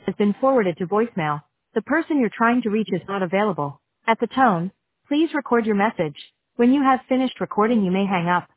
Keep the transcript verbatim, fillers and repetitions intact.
has been forwarded to voicemail. The person you're trying to reach is not available. At the tone, please record your message. When you have finished recording, you may hang up.